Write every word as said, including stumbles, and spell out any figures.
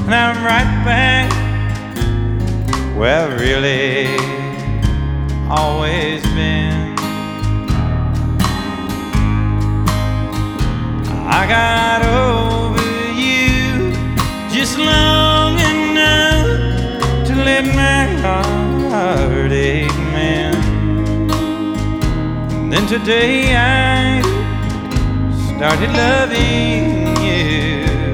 and I'm right back where I've really always been. I got over you just long enough to let my heart ache mend. And then today I started loving